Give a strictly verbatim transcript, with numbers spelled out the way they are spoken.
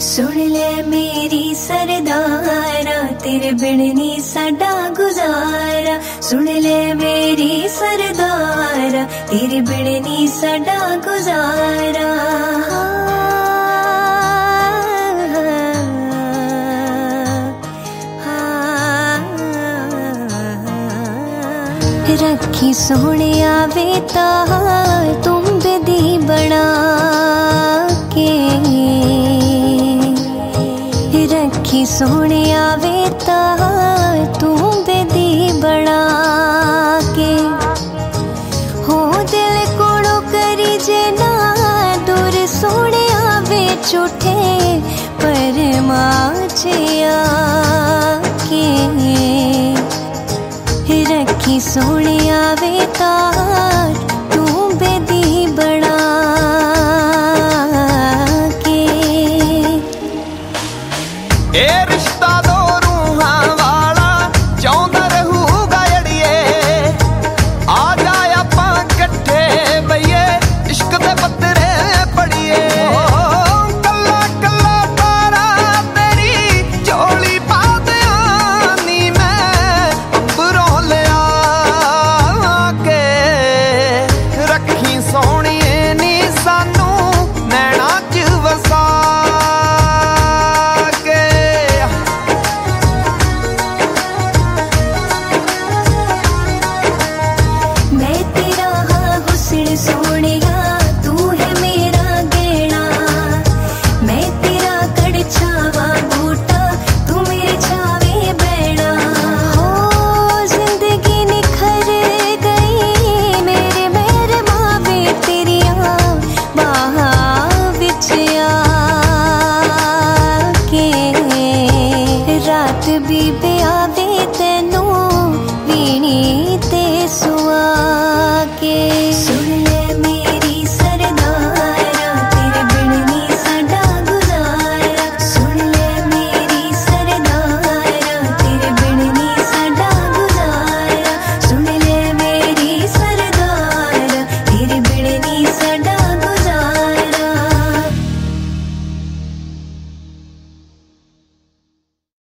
सुन ले मेरी सरदारा, तेरे बिन नी साडा गुजारा। सुन ले मेरी सरदारा, तेरे बिन नी साडा गुजारा। रखी सोने आवे तार तुम बेदी बना के, रखी सोने आवे तार तुम बेदी बना के। हो दिल कोड़ो करी जे ना दूर सोने आवे झूठे पर माचिया के। रखी सोने आवे तार तू बेदी बना के। ए रिश्ता दो रूहां वाला चाहुंदा रहूगा अड़िए, आ जाए आपां कट्ठे बईए इश्क दे पत्तरे पढ़िए। कल्ला कल्ला तारा तेरी झोली पा दियां नी मैं अंबरों लिया के। रखी सोहणीए नी सानू नैना च वसा के। मैं तेरा हाँ हुस्न सोहणिया, तू है मेरा गहना। मैं तेरा कड़छावा बूटा, तू मेरे छावे बैठा। हो जिंदगी निखर गई मेरे मेरे मावे तेरिया बाहां विच आके। रात भी ब्यावे